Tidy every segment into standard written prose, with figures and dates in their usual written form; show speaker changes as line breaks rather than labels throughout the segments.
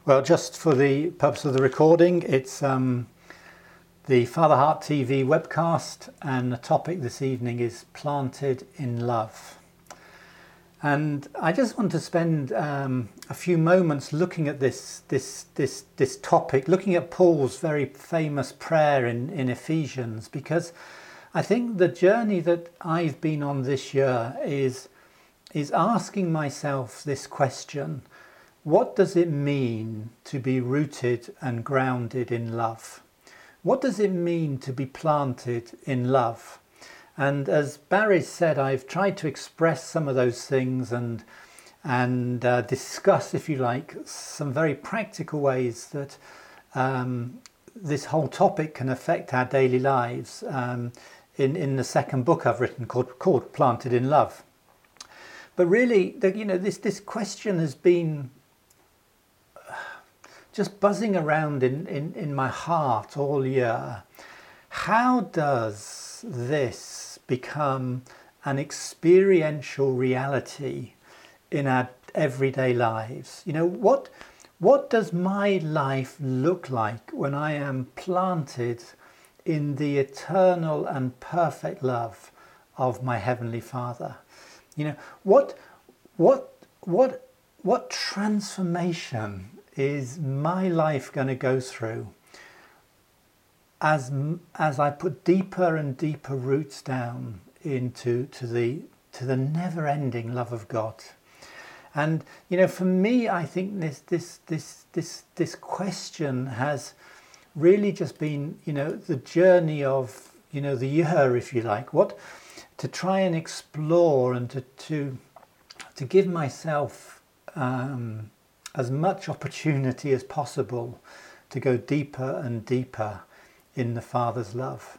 Well, just for the purpose of the recording, it's the Father Heart TV webcast, and the topic this evening is Planted in Love. And I just want to spend a few moments looking at this topic, looking at Paul's very famous prayer in Ephesians, because I think the journey that I've been on this year is asking myself this question: what does it mean to be rooted and grounded in love? What does it mean to be planted in love? And as Barry said, I've tried to express some of those things and discuss, if you like, some very practical ways that this whole topic can affect our daily lives in the second book I've written called Planted in Love. But really, this question has been just buzzing around in my heart all year. How does this become an experiential reality in our everyday lives? What does my life look like when I am planted in the eternal and perfect love of my Heavenly Father? What transformation is my life going to go through as I put deeper and deeper roots down into the never-ending love of God? And for me, I think this question has really just been the journey of the year, if you like, to try and explore and to give myself as much opportunity as possible to go deeper and deeper in the Father's love.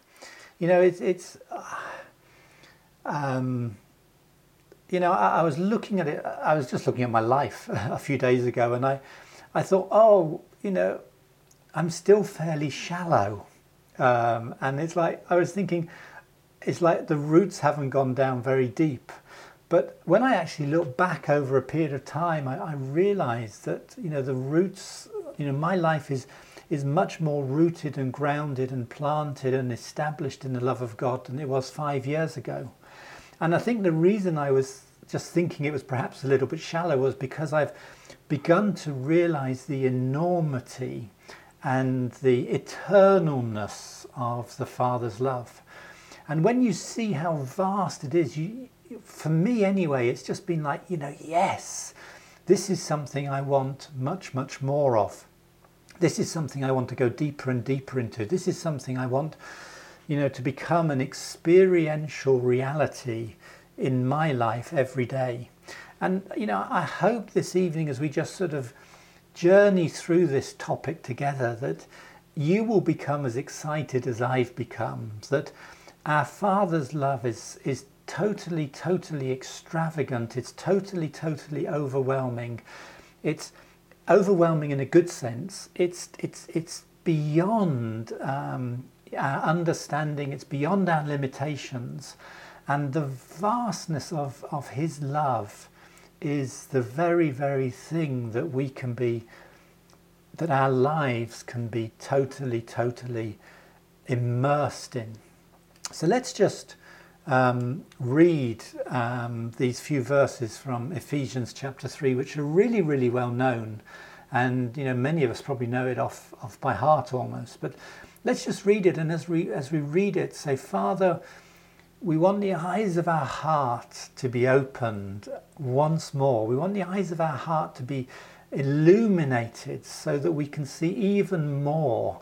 I was looking at it. I was just looking at my life a few days ago, and I thought, I'm still fairly shallow, and it's like I was thinking, it's like the roots haven't gone down very deep. But when I actually look back over a period of time, I realised that the roots, my life is much more rooted and grounded and planted and established in the love of God than it was 5 years ago. And I think the reason I was just thinking it was perhaps a little bit shallow was because I've begun to realise the enormity and the eternalness of the Father's love. And when you see how vast it is, for me anyway, it's just been like, yes, this is something I want much, much more of. This is something I want to go deeper and deeper into. This is something I want, to become an experiential reality in my life every day. And, I hope this evening, as we just sort of journey through this topic together, that you will become as excited as I've become, that our Father's love is totally, totally extravagant. It's totally, totally overwhelming. It's overwhelming in a good sense. It's beyond our understanding. It's beyond our limitations. And the vastness of His love is the very, very thing that we can be, that our lives can be totally, totally immersed in. So let's just read these few verses from Ephesians chapter 3, which are really, really well known, and many of us probably know it off by heart almost. But let's just read it, and as we read it, say, Father, we want the eyes of our heart to be opened once more. We want the eyes of our heart to be illuminated so that we can see even more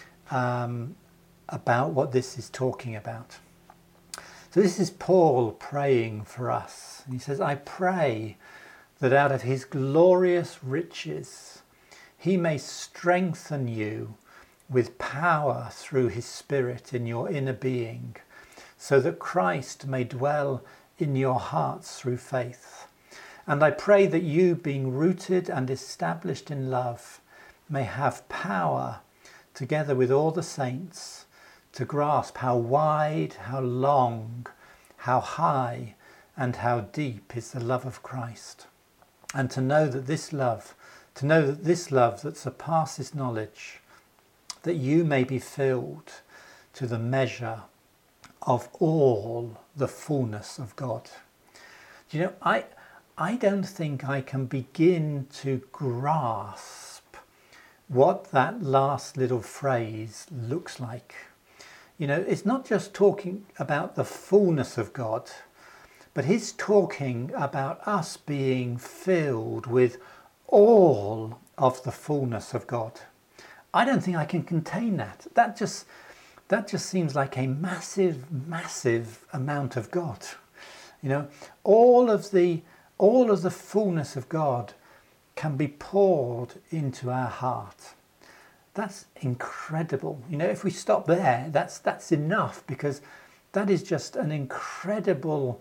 about what this is talking about. So this is Paul praying for us. And he says, I pray that out of His glorious riches He may strengthen you with power through His Spirit in your inner being, so that Christ may dwell in your hearts through faith. And I pray that you, being rooted and established in love, may have power, together with all the saints, to grasp how wide, how long, how high, and how deep is the love of Christ, and to know that this love to know that this love that surpasses knowledge, that you may be filled to the measure of all the fullness of God. You know, I don't think I can begin to grasp what that last little phrase looks like. You know, it's not just talking about the fullness of God, but he's talking about us being filled with all of the fullness of God. I don't think I can contain that. That just seems like a massive, massive amount of God. You know, all of the fullness of God can be poured into our heart. That's incredible. You know, if we stop there, that's enough, because that is just an incredible,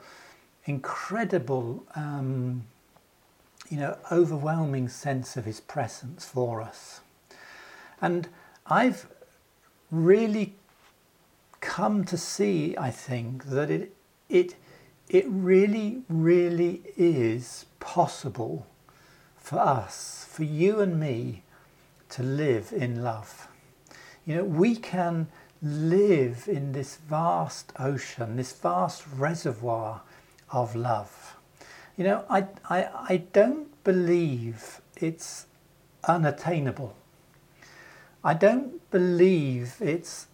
overwhelming sense of his presence for us. And I've really come to see, I think, that it really, really is possible for us, for you and me, to live in love. You know, we can live in this vast ocean, this vast reservoir of love. You know, I don't believe it's unattainable. I don't believe it's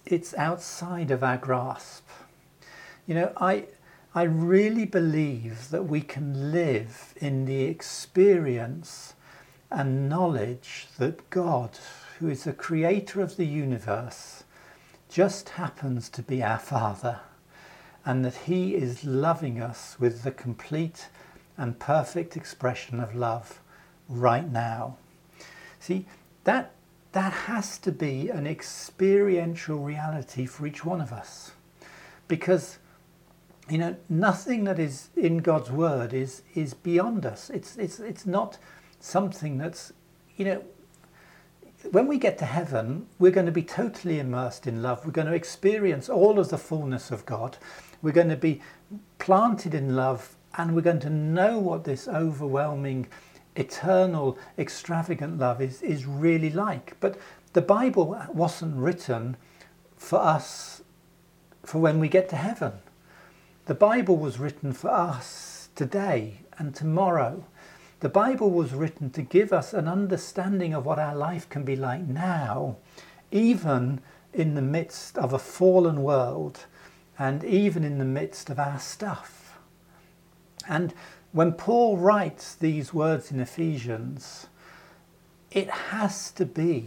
outside of our grasp. You know, I really believe that we can live in the experience and knowledge that God, who is the creator of the universe, just happens to be our Father, and that he is loving us with the complete and perfect expression of love right now. See, that has to be an experiential reality for each one of us, because, you know, nothing that is in God's word is beyond us. It's not something that's, you know, when we get to heaven, we're going to be totally immersed in love. We're going to experience all of the fullness of God. We're going to be planted in love, and we're going to know what this overwhelming, eternal, extravagant love is really like. But the Bible wasn't written for us for when we get to heaven. The Bible was written for us today and tomorrow. The Bible was written to give us an understanding of what our life can be like now, even in the midst of a fallen world, and even in the midst of our stuff. And when Paul writes these words in Ephesians, it has to be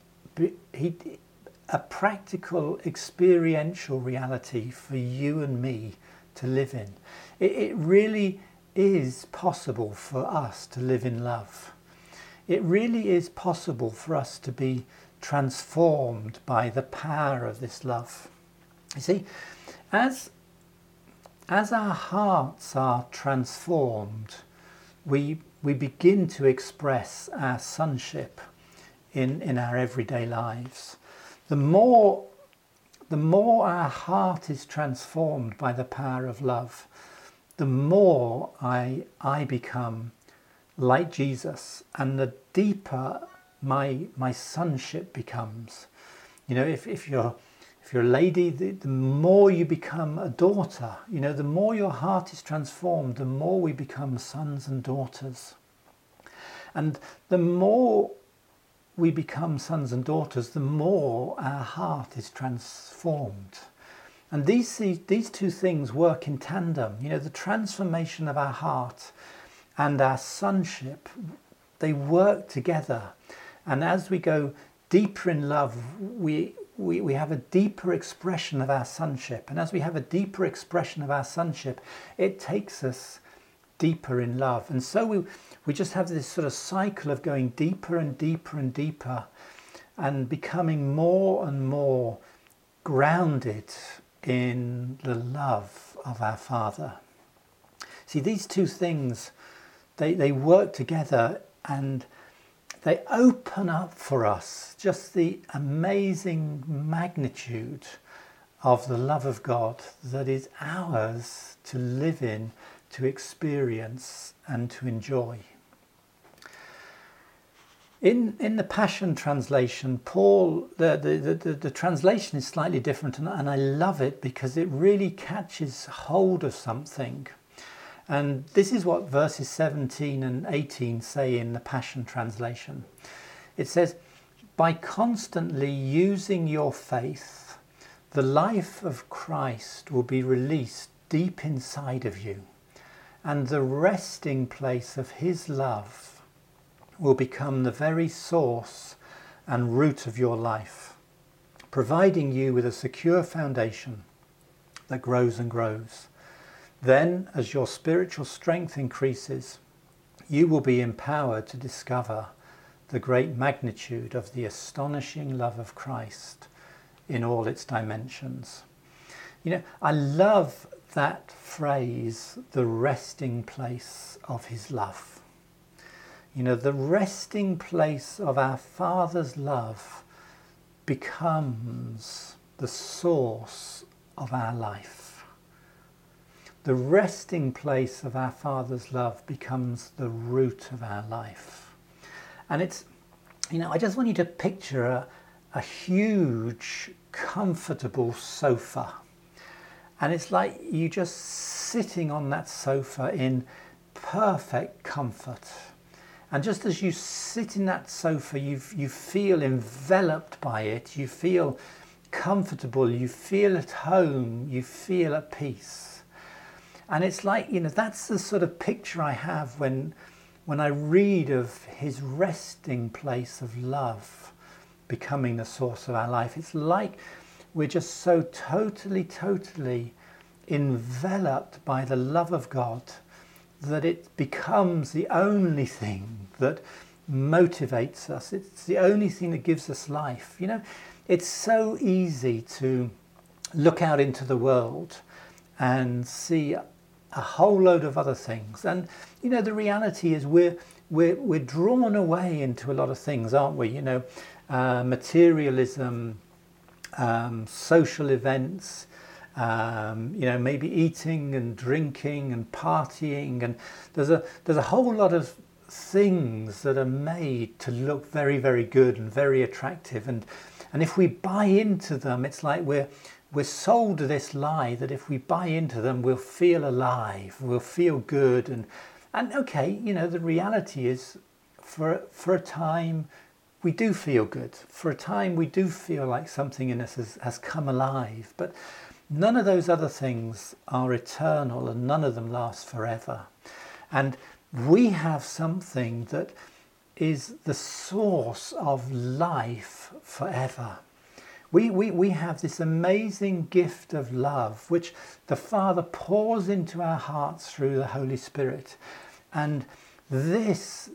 a practical, experiential reality for you and me to live in. It really is possible for us to live in love. It really is possible for us to be transformed by the power of this love. You see, as our hearts are transformed, we begin to express our sonship in our everyday lives. The more our heart is transformed by the power of love, the more I become like Jesus, and the deeper my sonship becomes. You know, if you're a lady, the more you become a daughter. You know, the more your heart is transformed, the more we become sons and daughters. And the more we become sons and daughters, the more our heart is transformed. And these two things work in tandem. You know, the transformation of our heart and our sonship, they work together. And as we go deeper in love, we have a deeper expression of our sonship. And as we have a deeper expression of our sonship, it takes us deeper in love. And so we just have this sort of cycle of going deeper and deeper and deeper, and becoming more and more grounded in the love of our Father. See, these two things, they work together, and they open up for us just the amazing magnitude of the love of God that is ours to live in, to experience, and to enjoy. In the Passion Translation, Paul, the translation is slightly different, and I love it because it really catches hold of something. And this is what verses 17 and 18 say in the Passion Translation. It says, by constantly using your faith, the life of Christ will be released deep inside of you, and the resting place of his love will become the very source and root of your life, providing you with a secure foundation that grows and grows. Then, as your spiritual strength increases, you will be empowered to discover the great magnitude of the astonishing love of Christ in all its dimensions. You know, I love that phrase, the resting place of his love. You know, the resting place of our Father's love becomes the source of our life. The resting place of our Father's love becomes the root of our life. And it's, you know, I just want you to picture a huge, comfortable sofa. And it's like you just sitting on that sofa in perfect comfort. And just as you sit in that sofa, you feel enveloped by it, you feel comfortable, you feel at home, you feel at peace. And it's like, you know, that's the sort of picture I have when I read of his resting place of love becoming the source of our life. It's like we're just so totally enveloped by the love of God that it becomes the only thing that motivates us. It's the only thing that gives us life. You know, it's so easy to look out into the world and see a whole load of other things, and you know, the reality is we're drawn away into a lot of things, aren't we? You know, materialism, social events, you know, maybe eating and drinking and partying, and there's a whole lot of things that are made to look very, very good and very attractive, and if we buy into them, it's like we're sold this lie that if we buy into them, we'll feel alive, we'll feel good, and okay, you know, the reality is, for a time, we do feel good. For a time, we do feel like something in us has come alive, but none of those other things are eternal, and none of them last forever. And we have something that is the source of life forever. We have this amazing gift of love, which the Father pours into our hearts through the Holy Spirit. And this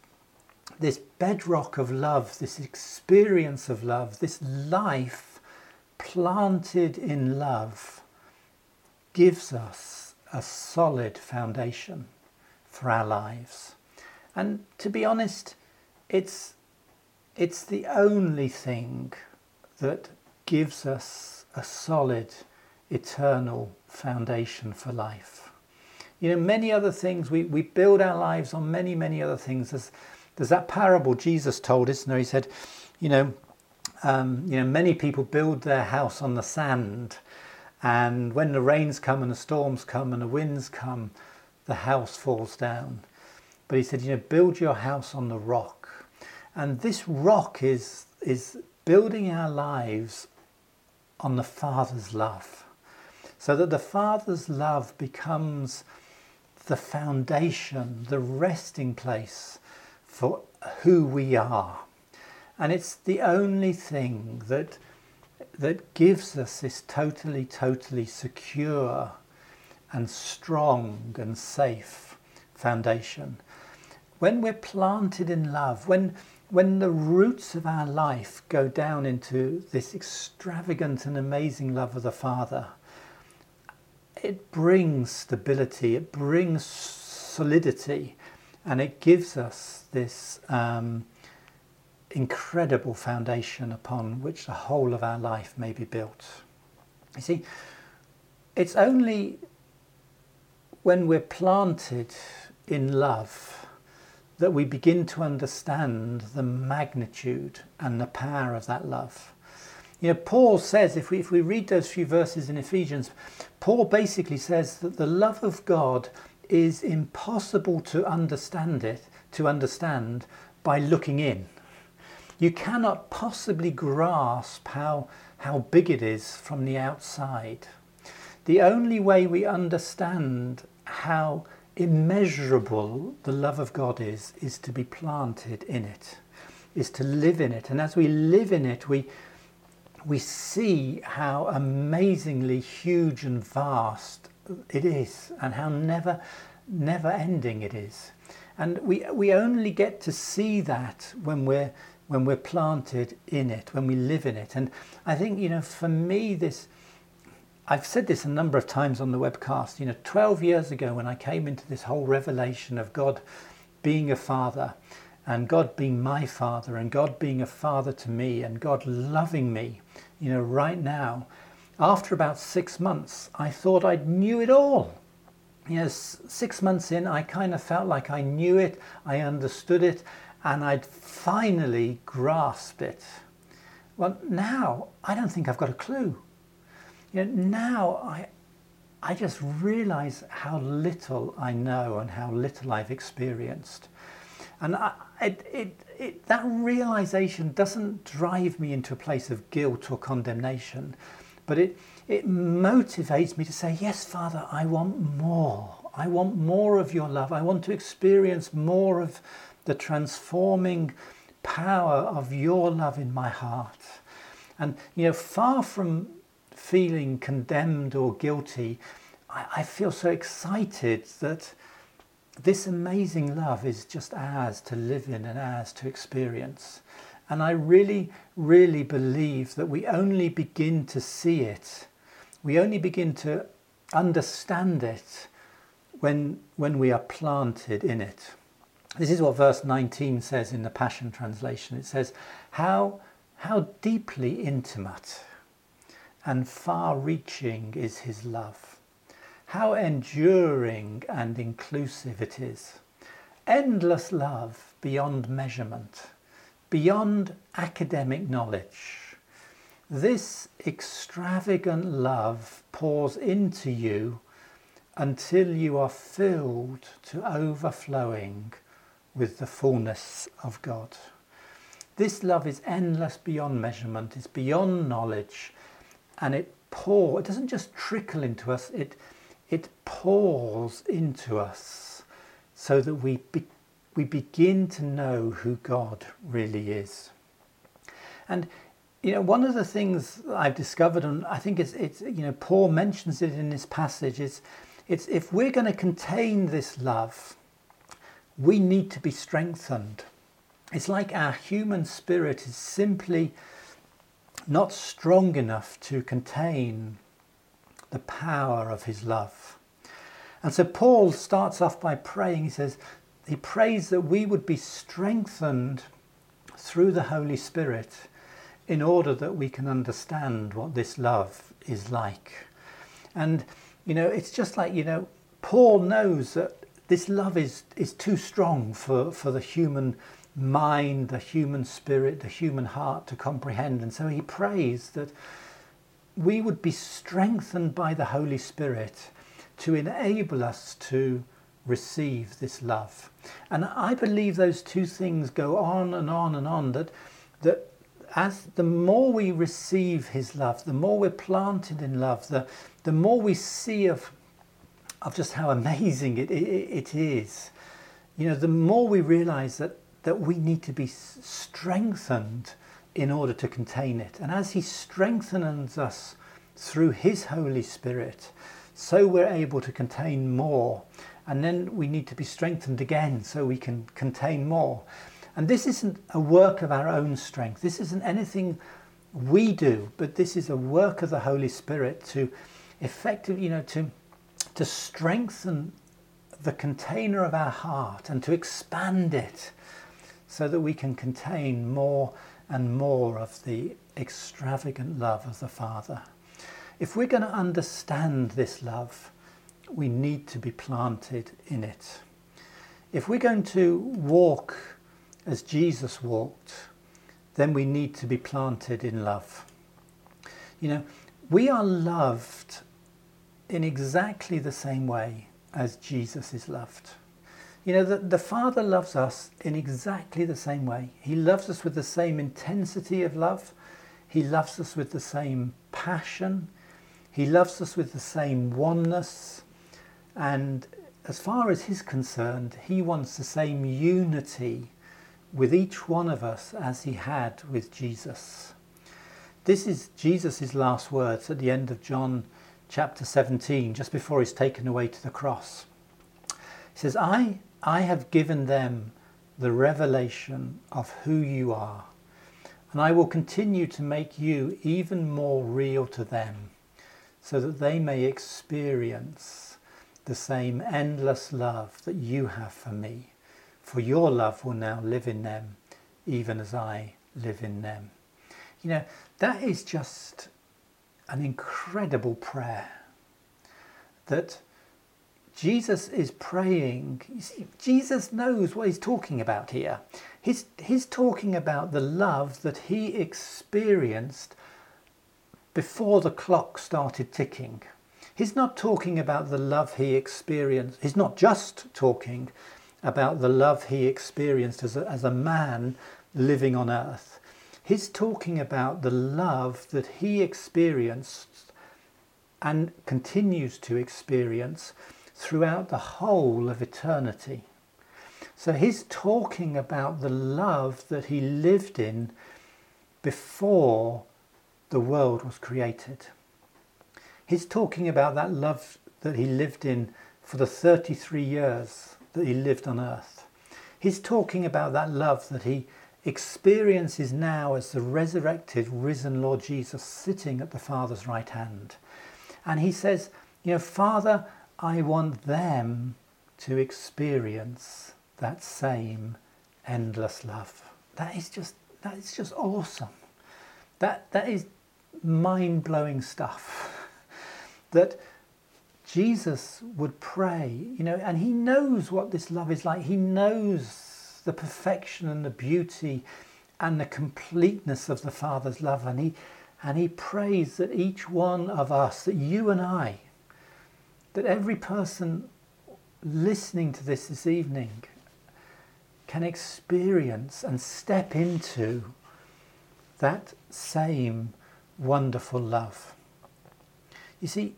bedrock of love, this experience of love, this life planted in love, gives us a solid foundation for our lives. And to be honest, it's the only thing that gives us a solid, eternal foundation for life. You know, many other things, we build our lives on many other things. There's that parable Jesus told us, he said, you know, many people build their house on the sand, and when the rains come and the storms come and the winds come, the house falls down. But he said, you know, build your house on the rock. And this rock is building our lives on the Father's love, so that the Father's love becomes the foundation, the resting place for who we are. And it's the only thing that gives us this totally secure and strong and safe foundation. When we're planted in love, when the roots of our life go down into this extravagant and amazing love of the Father, it brings stability, it brings solidity, and it gives us this incredible foundation upon which the whole of our life may be built. You see, it's only when we're planted in love that we begin to understand the magnitude and the power of that love. Paul says, if we read those few verses in Ephesians, Paul basically says that the love of God is impossible to understand by looking in. You cannot possibly grasp how big it is from the outside. The only way we understand how immeasurable the love of God is to be planted in it, is to live in it. And as we live in it, we see how amazingly huge and vast it is, and how never ending it is. And we only get to see that when we're planted in it, when we live in it. And I think, for me, I've said this a number of times on the webcast, 12 years ago when I came into this whole revelation of God being a father, and God being my father, and God being a father to me, and God loving me, right now, after about 6 months, I thought I knew it all. 6 months in, I kind of felt like I knew it, I understood it, and I'd finally grasped it. Well, now I don't think I've got a clue. Now I just realize how little I know and how little I've experienced. And that realization doesn't drive me into a place of guilt or condemnation, but it motivates me to say, yes, Father, I want more. I want more of your love. I want to experience more of the transforming power of your love in my heart. And, far from feeling condemned or guilty, I feel so excited that this amazing love is just ours to live in and ours to experience. And I really, really believe that we only begin to see it, we only begin to understand it when we are planted in it. This is what verse 19 says in the Passion Translation. It says, how deeply intimate and far-reaching is his love. How enduring and inclusive it is. Endless love beyond measurement, beyond academic knowledge. This extravagant love pours into you until you are filled to overflowing with the fullness of God. This love is endless beyond measurement, it's beyond knowledge, and it doesn't just trickle into us, it pours into us so that we begin to know who God really is. And one of the things I've discovered, and I think it's Paul mentions it in this passage, it's if we're going to contain this love, we need to be strengthened. It's like our human spirit is simply not strong enough to contain the power of his love. And so Paul starts off by praying. He prays that we would be strengthened through the Holy Spirit in order that we can understand what this love is like. And it's just like, Paul knows that this love is too strong for the human mind, the human spirit, the human heart to comprehend. And so he prays that we would be strengthened by the Holy Spirit to enable us to receive this love. And I believe those two things go on and on and on, that as the more we receive his love, the more we're planted in love, the more we see of just how amazing it is. The more we realize that we need to be strengthened in order to contain it. And as he strengthens us through his Holy Spirit, so we're able to contain more. And then we need to be strengthened again so we can contain more. And this isn't a work of our own strength. This isn't anything we do, but this is a work of the Holy Spirit to effectively, to strengthen the container of our heart and to expand it so that we can contain more and more of the extravagant love of the Father. If we're going to understand this love, we need to be planted in it. if we're going to walk as Jesus walked, then we need to be planted in love. You know, we are loved in exactly the same way as Jesus is loved. You know, the Father loves us in exactly the same way. He loves us with the same intensity of love. He loves us with the same passion. He loves us with the same oneness. And as far as he's concerned, he wants the same unity with each one of us as he had with Jesus. This is Jesus' last words at the end of John chapter 17, just before he's taken away to the cross. He says, I have given them the revelation of who you are, and I will continue to make you even more real to them, so that they may experience the same endless love that you have for me. For your love will now live in them, even as I live in them. You know, that is just an incredible prayer that Jesus is praying. You see, Jesus knows what he's talking about here. He's talking about the love that he experienced before the clock started ticking. He's not talking about the love he experienced. He's not just talking about the love he experienced as a man living on earth. He's talking about the love that he experienced and continues to experience throughout the whole of eternity. So he's talking about the love that he lived in before the world was created. He's talking about that love that he lived in for the 33 years that he lived on earth. He's talking about that love that he experiences now as the resurrected, risen Lord Jesus sitting at the Father's right hand. And he says, you know, Father, I want them to experience that same endless love. That is just awesome. That is mind-blowing stuff. That Jesus would pray, you know, and he knows what this love is like. He knows the perfection and the beauty and the completeness of the Father's love, and he prays that each one of us, that you and I, that every person listening to this evening can experience and step into that same wonderful love. You see,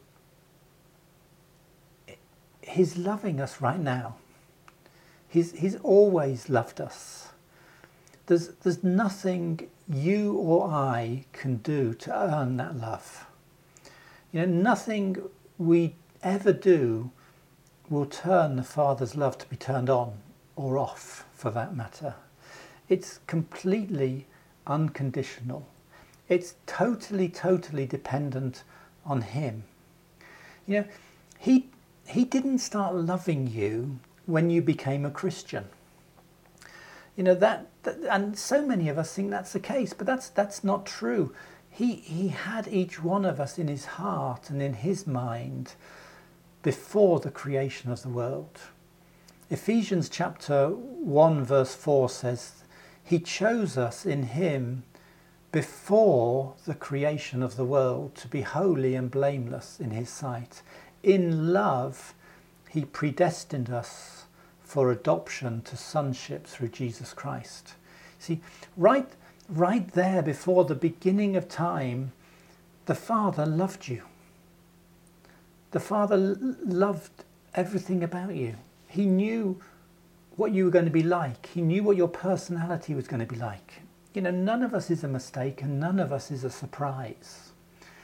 he's loving us right now. He's always loved us. There's nothing you or I can do to earn that love. You know, nothing we ever do will turn the Father's love to be turned on or off, for that matter. It's completely unconditional. It's totally dependent on him. You know, he didn't start loving you when you became a Christian. You know, that and so many of us think that's the case, but that's not true. He had each one of us in his heart and in his mind before the creation of the world. Ephesians chapter 1 verse 4 says, he chose us in him before the creation of the world to be holy and blameless in his sight. In love, he predestined us for adoption to sonship through Jesus Christ. See, right there before the beginning of time, the Father loved you. The Father loved everything about you. He knew what you were going to be like. He knew what your personality was going to be like. You know, none of us is a mistake and none of us is a surprise,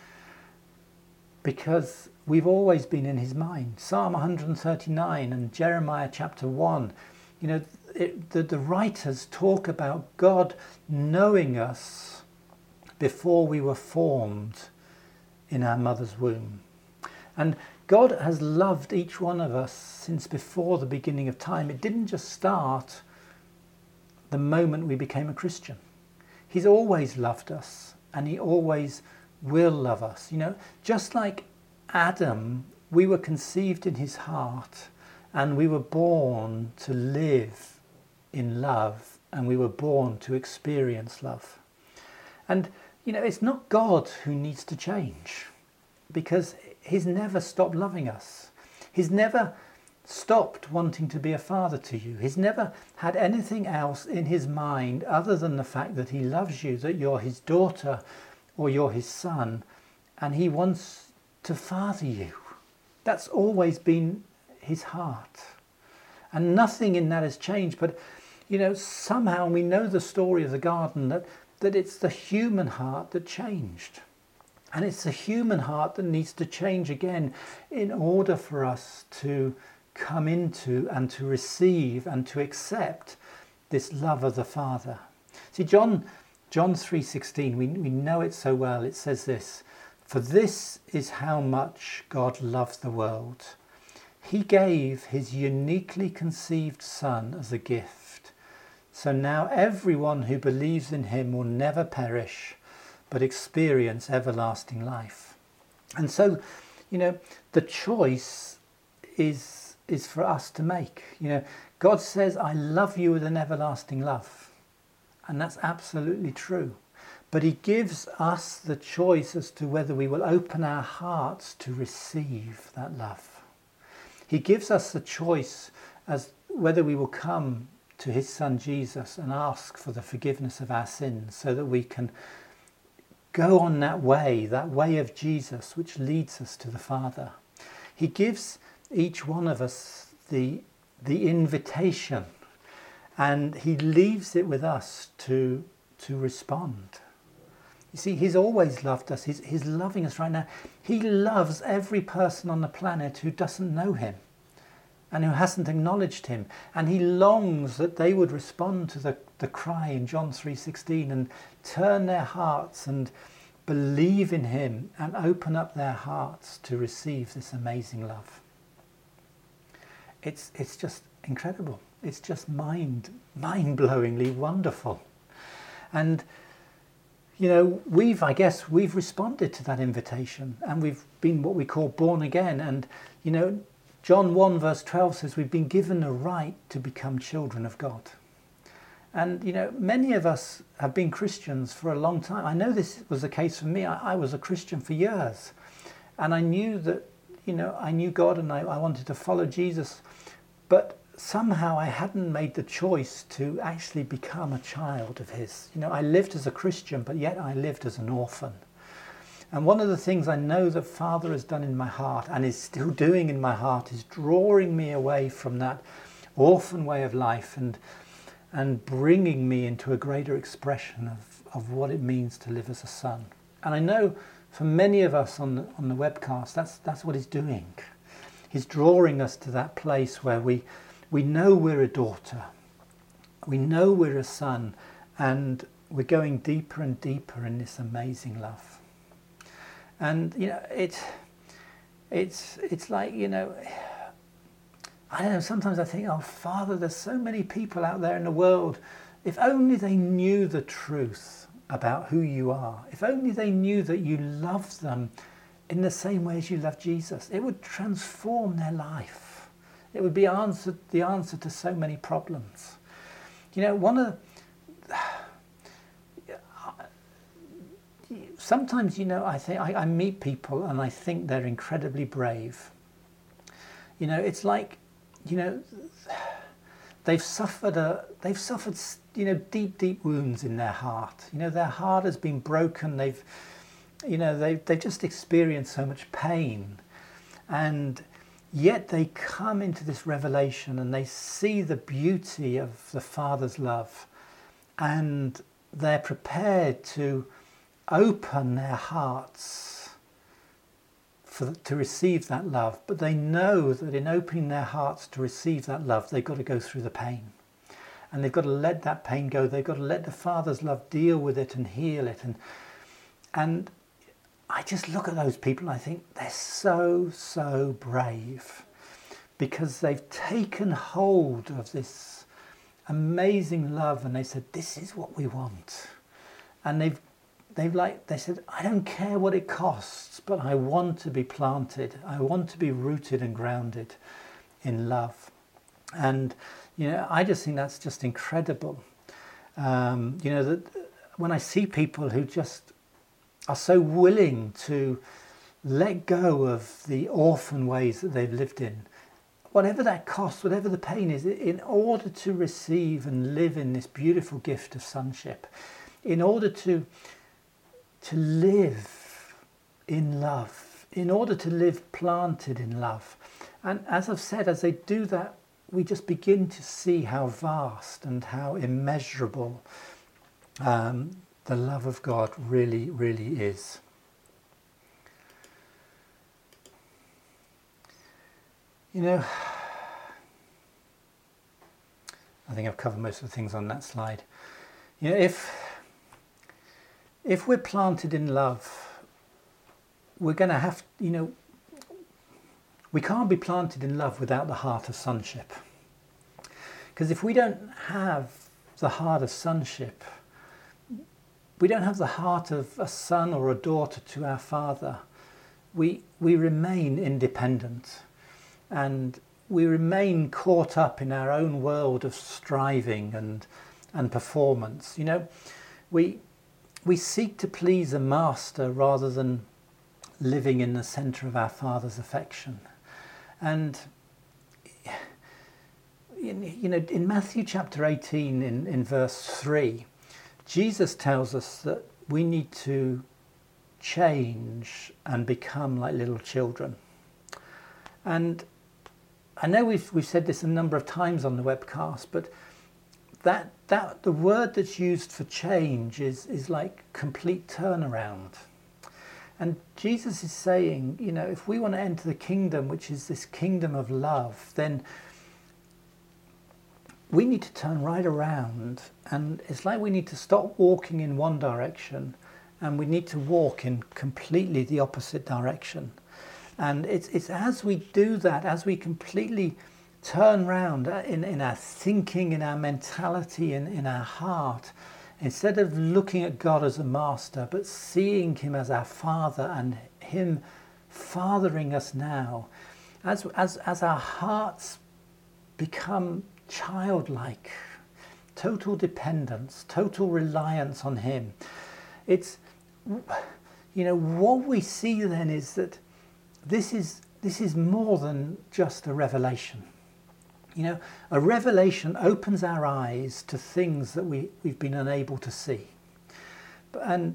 because we've always been in his mind. Psalm 139 and Jeremiah chapter 1, you know, the writers talk about God knowing us before we were formed in our mother's womb. And God has loved each one of us since before the beginning of time. It didn't just start the moment we became a Christian. He's always loved us, and he always will love us. You know, just like Adam, we were conceived in his heart And we were born to live in love, and we were born to experience love. And, it's not God who needs to change, because he's never stopped loving us. He's never stopped wanting to be a father to you. He's never had anything else in his mind other than the fact that he loves you, that you're his daughter or you're his son, and he wants to father you. That's always been his heart. And nothing in that has changed. But, somehow we know the story of the garden, that it's the human heart that changed. And it's the human heart that needs to change again in order for us to come into and to receive and to accept this love of the Father. See, John 3:16, we know it so well. It says this: "For this is how much God loves the world. He gave his uniquely conceived Son as a gift. So now everyone who believes in him will never perish, but experience everlasting life." And so, the choice is for us to make. God says, "I love you with an everlasting love." And that's absolutely true. But he gives us the choice as to whether we will open our hearts to receive that love. He gives us the choice as whether we will come to his Son Jesus and ask for the forgiveness of our sins, so that we can go on that way of Jesus, which leads us to the Father. He gives each one of us the invitation, and he leaves it with us to respond. You see, he's always loved us. He's loving us right now. He loves every person on the planet who doesn't know him and who hasn't acknowledged him. And he longs that they would respond to the cry in John 3:16 and turn their hearts and believe in him and open up their hearts to receive this amazing love. It's just incredible. It's just mind-blowingly wonderful. And we've responded to that invitation, and we've been what we call born again. And John 1 verse 12 says we've been given the right to become children of God. And many of us have been Christians for a long time. I know this was the case for me. I was a Christian for years, and I knew that I knew God, and I wanted to follow Jesus, but somehow I hadn't made the choice to actually become a child of his. I lived as a Christian, but yet I lived as an orphan. And one of the things I know that Father has done in my heart, and is still doing in my heart, is drawing me away from that orphan way of life and bringing me into a greater expression of what it means to live as a son. And I know for many of us on the webcast, that's what he's doing. He's drawing us to that place where we know we're a daughter, we know we're a son, and we're going deeper and deeper in this amazing love. And it's like, I don't know, sometimes I think, oh Father, there's so many people out there in the world, if only they knew the truth about who you are, if only they knew that you love them in the same way as you love Jesus, it would transform their life. It would be the answer to so many problems. Sometimes, I think I meet people and I think they're incredibly brave. It's like, they've suffered deep wounds in their heart. Their heart has been broken. They've just experienced so much pain, and yet they come into this revelation and they see the beauty of the Father's love, and they're prepared to open their hearts to receive that love. But they know that in opening their hearts to receive that love, they've got to go through the pain, and they've got to let that pain go. They've got to let the Father's love deal with it and heal it. And I just look at those people and I think they're so brave, because they've taken hold of this amazing love and they said, this is what we want. And they said, I don't care what it costs, but I want to be planted. I want to be rooted and grounded in love. And, I just think that's just incredible. That when I see people who just are so willing to let go of the orphan ways that they've lived in, whatever that costs, whatever the pain is, in order to receive and live in this beautiful gift of sonship, in order to live in love, in order to live planted in love. And as I've said, as they do that, we just begin to see how vast and how immeasurable the love of God really, really is. I think I've covered most of the things on that slide. If we're planted in love, we're going to have, we can't be planted in love without the heart of sonship. Because if we don't have the heart of sonship, we don't have the heart of a son or a daughter to our Father, we remain independent. And we remain caught up in our own world of striving and performance. We seek to please a master rather than living in the centre of our Father's affection. And in Matthew chapter 18, in verse 3, Jesus tells us that we need to change and become like little children. And I know we've said this a number of times on the webcast, but that the word that's used for change is like complete turnaround. And Jesus is saying, if we want to enter the kingdom, which is this kingdom of love, then we need to turn right around. And it's like we need to stop walking in one direction and we need to walk in completely the opposite direction. And it's as we do that, as we completely turn round in our thinking, in our mentality, in our heart, instead of looking at God as a master, but seeing him as our Father and him fathering us now, as our hearts become childlike, total dependence, total reliance on him, it's, what we see then is that this is more than just a revelation. A revelation opens our eyes to things that we've been unable to see. And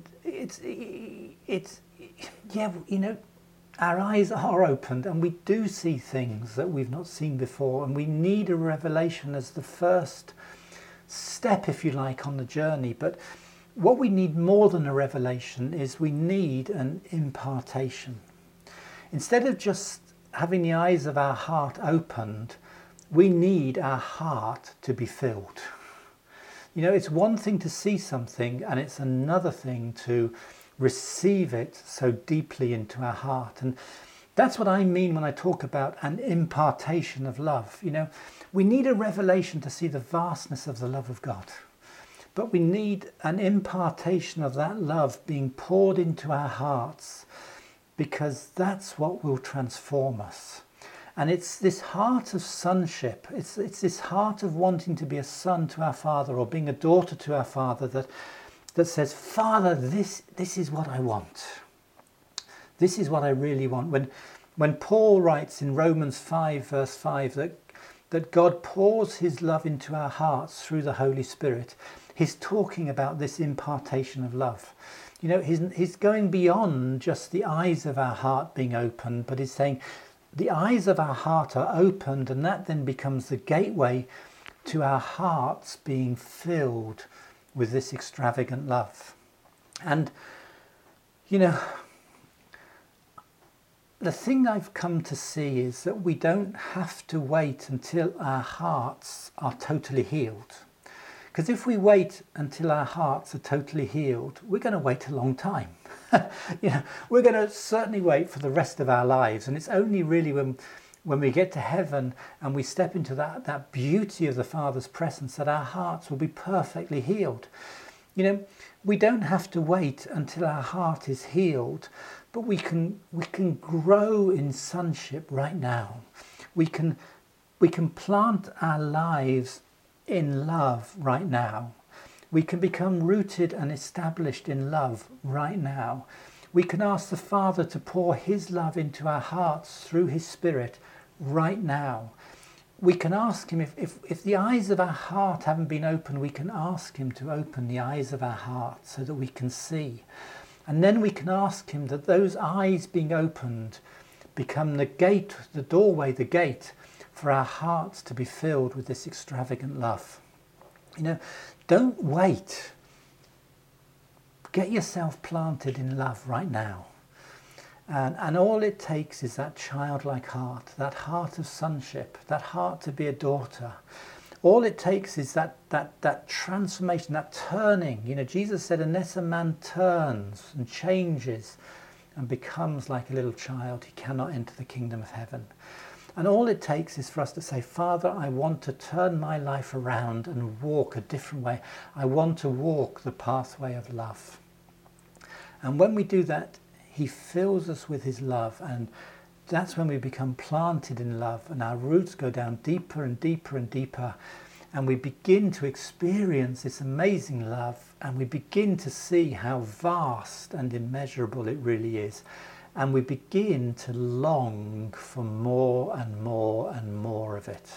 our eyes are opened and we do see things that we've not seen before, and we need a revelation as the first step, if you like, on the journey. But what we need more than a revelation is we need an impartation. Instead of just having the eyes of our heart opened, we need our heart to be filled. It's one thing to see something and it's another thing to receive it so deeply into our heart. And that's what I mean when I talk about an impartation of love. We need a revelation to see the vastness of the love of God. But we need an impartation of that love being poured into our hearts, because that's what will transform us. And it's this heart of sonship, it's this heart of wanting to be a son to our Father or being a daughter to our Father that says, Father, this is what I want. This is what I really want. When Paul writes in Romans 5 verse 5 that God pours his love into our hearts through the Holy Spirit, he's talking about this impartation of love. He's going beyond just the eyes of our heart being opened, but he's saying the eyes of our heart are opened, and that then becomes the gateway to our hearts being filled with this extravagant love. And, the thing I've come to see is that we don't have to wait until our hearts are totally healed. Because if we wait until our hearts are totally healed, we're going to wait a long time. We're going to certainly wait for the rest of our lives. And it's only really when we get to heaven and we step into that beauty of the Father's presence that our hearts will be perfectly healed. We don't have to wait until our heart is healed, but we can grow in sonship right now. We can we can plant our lives in love right now. We can become rooted and established in love right now. We can ask the Father to pour his love into our hearts through his Spirit right now. We can ask him, if the eyes of our heart haven't been opened, we can ask him to open the eyes of our heart so that we can see. And then we can ask him that those eyes being opened become the gate, the doorway, the gate for our hearts to be filled with this extravagant love. You know, don't wait. Get yourself planted in love right now. And all it takes is that childlike heart, that heart of sonship, that heart to be a daughter. All it takes is that transformation, that turning. You know, Jesus said, unless a man turns and changes and becomes like a little child, he cannot enter the kingdom of heaven. And all it takes is for us to say, Father, I want to turn my life around and walk a different way. I want to walk the pathway of love. And when we do that, he fills us with his love, and that's when we become planted in love, and our roots go down deeper and deeper and deeper, and we begin to experience this amazing love, and we begin to see how vast and immeasurable it really is, and we begin to long for more and more and more of it.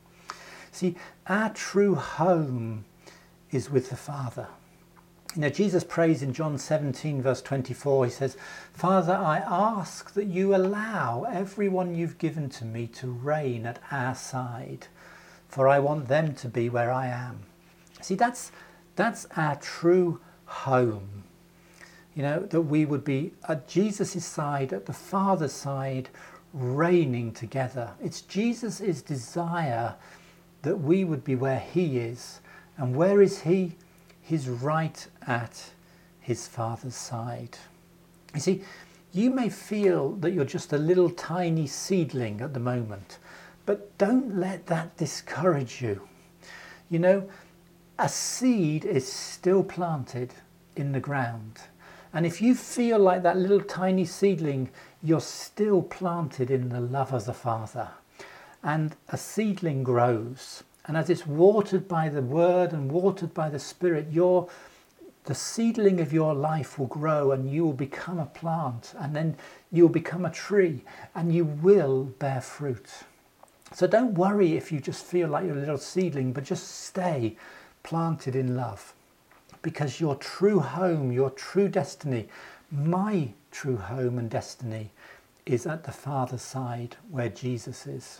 See, our true home is with the Father. You know, Jesus prays in John 17 verse 24, he says, Father, I ask that you allow everyone you've given to me to reign at our side, for I want them to be where I am. See, that's our true home. You know, that we would be at Jesus' side, at the Father's side, reigning together. It's Jesus' desire that we would be where he is. And where is he? He's right at his Father's side. You see, you may feel that you're just a little tiny seedling at the moment, but don't let that discourage you. You know, a seed is still planted in the ground. And if you feel like that little tiny seedling, you're still planted in the love of the Father. And a seedling grows. And as it's watered by the Word and watered by the Spirit, the seedling of your life will grow, and you will become a plant, and then you will become a tree, and you will bear fruit. So don't worry if you just feel like you're a little seedling, but just stay planted in love. Because your true home, your true destiny, my true home and destiny is at the Father's side where Jesus is.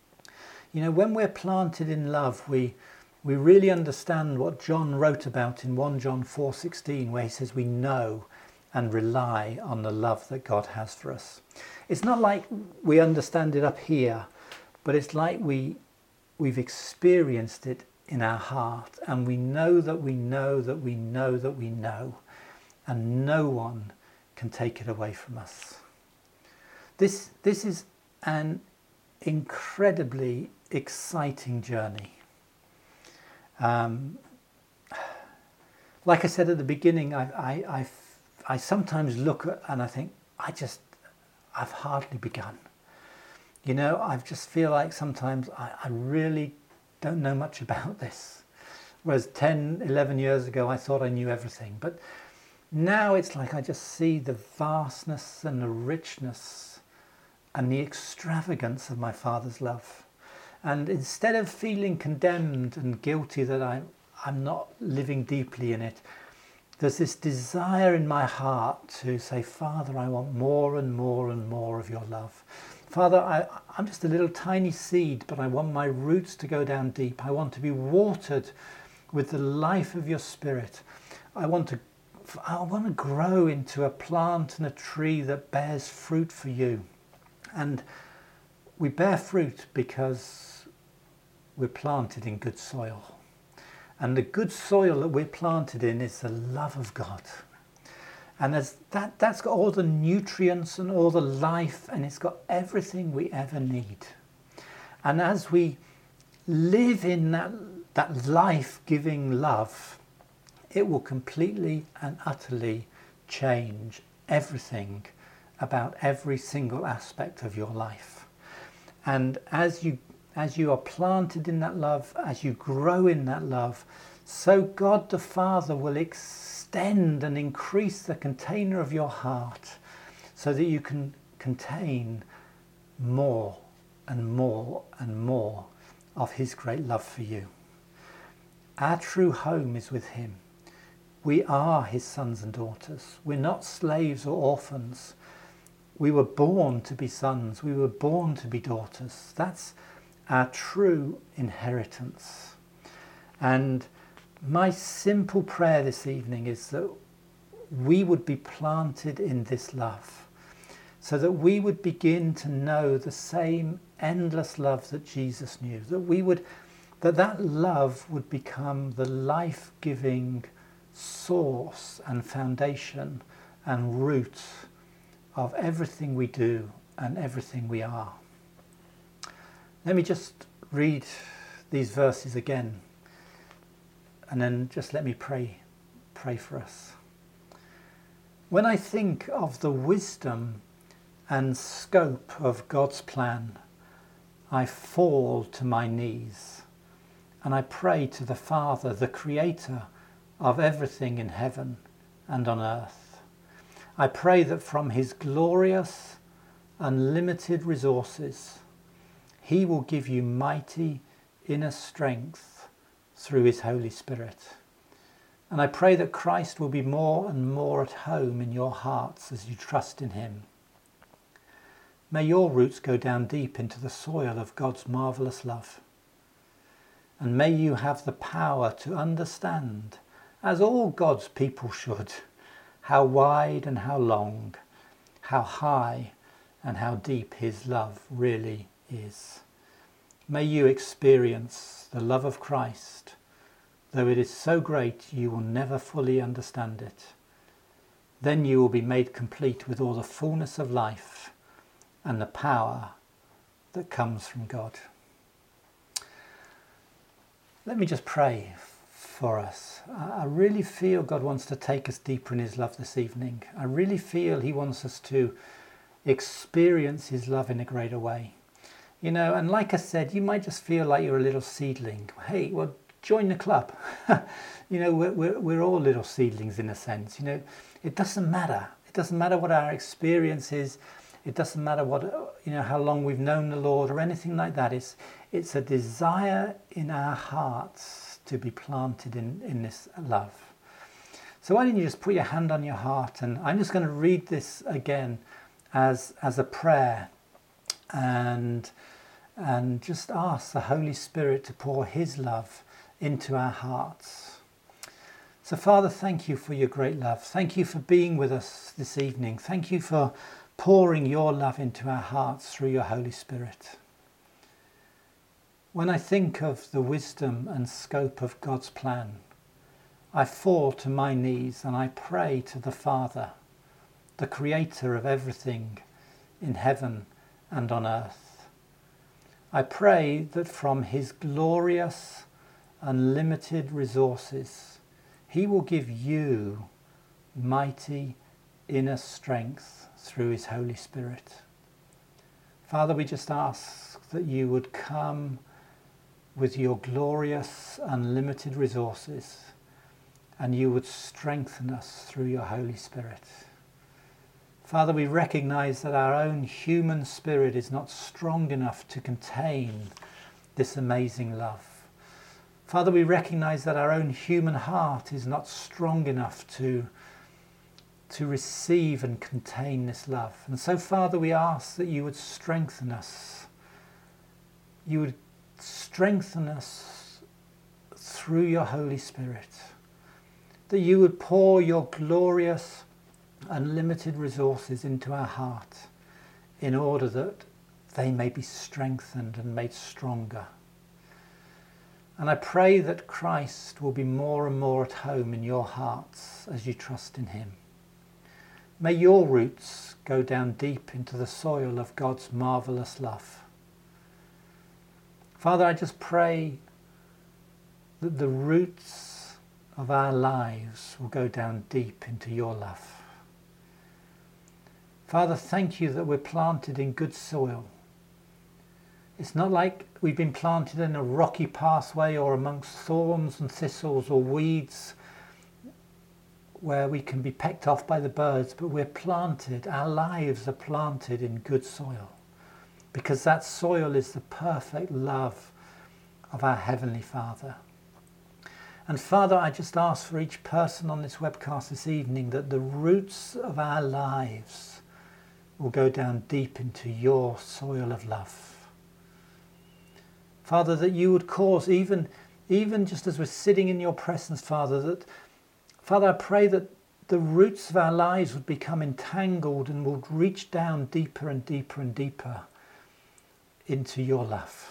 You know, when we're planted in love, we really understand what John wrote about in 1 John 4:16, where he says we know and rely on the love that God has for us. It's not like we understand it up here, but it's like we've experienced it in our heart, and we know that we know that we know that we know, and no one can take it away from us. This is an incredibly exciting journey. Like I said at the beginning, I sometimes look at and I think I've hardly begun. You know, I just feel like sometimes I really don't know much about this. Whereas 10, 11 years ago, I thought I knew everything. But now it's like I just see the vastness and the richness and the extravagance of my Father's love. And instead of feeling condemned and guilty that I'm not living deeply in it, there's this desire in my heart to say, Father, I want more and more and more of your love. Father, I'm just a little tiny seed, but I want my roots to go down deep. I want to be watered with the life of your Spirit. I want to grow into a plant and a tree that bears fruit for you. And we bear fruit because we're planted in good soil. And the good soil that we're planted in is the love of God. And that's got all the nutrients and all the life, and it's got everything we ever need. And as we live in that life-giving love, it will completely and utterly change everything about every single aspect of your life. And as as you are planted in that love, as you grow in that love, so God the Father will extend and increase the container of your heart so that you can contain more and more and more of his great love for you. Our true home is with him. We are his sons and daughters. We're not slaves or orphans. We were born to be sons. We were born to be daughters. That's our true inheritance. And my simple prayer this evening is that we would be planted in this love, so that we would begin to know the same endless love that Jesus knew, that love would become the life-giving source and foundation and root of everything we do and everything we are. Let me just read these verses again, and then just let me pray for us. When I think of the wisdom and scope of God's plan, I fall to my knees and I pray to the Father, the Creator of everything in heaven and on earth. I pray that from his glorious, unlimited resources, he will give you mighty inner strength through his Holy Spirit. And I pray that Christ will be more and more at home in your hearts as you trust in him. May your roots go down deep into the soil of God's marvellous love. And may you have the power to understand, as all God's people should, how wide and how long, how high and how deep his love really is. May you experience the love of Christ, though it is so great you will never fully understand it. Then you will be made complete with all the fullness of life and the power that comes from God. Let me just pray for us. I really feel God wants to take us deeper in his love this evening. I really feel he wants us to experience his love in a greater way. You know, and like I said, you might just feel like you're a little seedling. Hey, well, join the club. You know, we're all little seedlings in a sense. You know, it doesn't matter. It doesn't matter what our experience is. It doesn't matter what, you know, how long we've known the Lord or anything like that. It's a desire in our hearts to be planted in this love. So why don't you just put your hand on your heart, and I'm just going to read this again as a prayer, and just ask the Holy Spirit to pour his love into our hearts. So Father, thank you for your great love. Thank you for being with us this evening. Thank you for pouring your love into our hearts through your Holy Spirit. When I think of the wisdom and scope of God's plan, I fall to my knees and I pray to the Father, the Creator of everything in heaven and on earth. I pray that from his glorious, unlimited resources, he will give you mighty inner strength through his Holy Spirit. Father, we just ask that you would come with your glorious, unlimited resources, and you would strengthen us through your Holy Spirit. Father, we recognize that our own human spirit is not strong enough to contain this amazing love. Father, we recognize that our own human heart is not strong enough to receive and contain this love. And so, Father, we ask that you would strengthen us. You would strengthen us through your Holy Spirit. That you would pour your glorious, unlimited resources into our heart in order that they may be strengthened and made stronger. And I pray that Christ will be more and more at home in your hearts as you trust in him. May your roots go down deep into the soil of God's marvellous love. Father, I just pray that the roots of our lives will go down deep into your love. Father, thank you that we're planted in good soil. It's not like we've been planted in a rocky pathway or amongst thorns and thistles or weeds where we can be pecked off by the birds, but we're planted, our lives are planted in good soil, because that soil is the perfect love of our Heavenly Father. And Father, I just ask for each person on this webcast this evening that the roots of our lives will go down deep into your soil of love. Father, that you would cause, even just as we're sitting in your presence, Father, Father, I pray that the roots of our lives would become entangled and would reach down deeper and deeper and deeper into your love.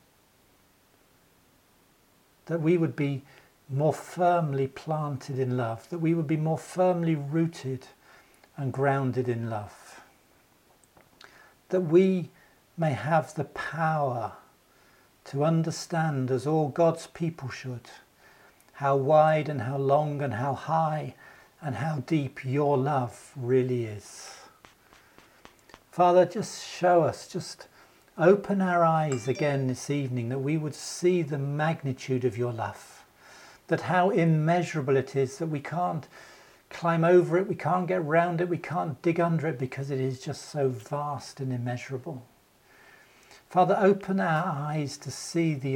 That we would be more firmly planted in love, that we would be more firmly rooted and grounded in love. That we may have the power to understand, as all God's people should, how wide and how long and how high and how deep your love really is. Father, just show us, just open our eyes again this evening, that we would see the magnitude of your love, that how immeasurable it is, that we can't climb over it, we can't get round it, we can't dig under it, because it is just so vast and immeasurable. Father, open our eyes to see the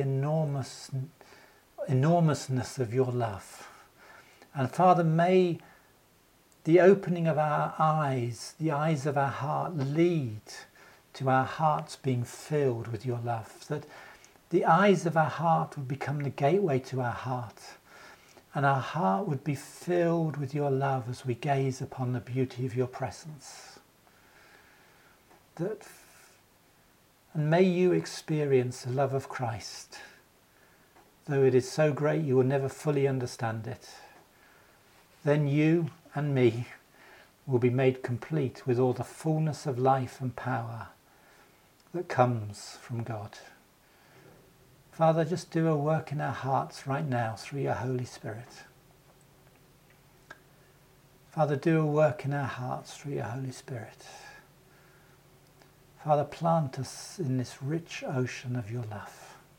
enormousness of your love. And Father, may the opening of our eyes, the eyes of our heart, lead to our hearts being filled with your love, that the eyes of our heart would become the gateway to our heart, and our heart would be filled with your love as we gaze upon the beauty of your presence. And may you experience the love of Christ, though it is so great you will never fully understand it. Then you and me will be made complete with all the fullness of life and power that comes from God. Father, just do a work in our hearts right now through your Holy Spirit. Father, do a work in our hearts through your Holy Spirit. Father, plant us in this rich ocean of your love.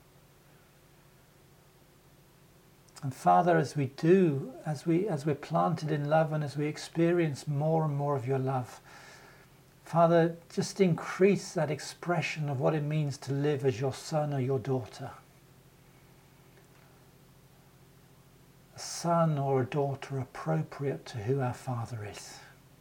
And Father, as we're planted in love and as we experience more and more of your love, Father, just increase that expression of what it means to live as your son or your daughter. A son or a daughter appropriate to who our Father is.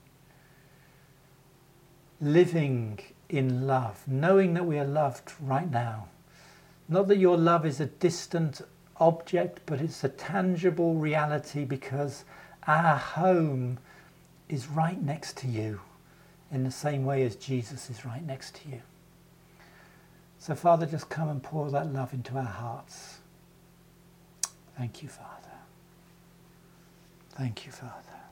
Living in love, knowing that we are loved right now. Not that your love is a distant object, but it's a tangible reality, because our home is right next to you, in the same way as Jesus is right next to you. So Father, just come and pour that love into our hearts. Thank you, Father. Thank you, Father.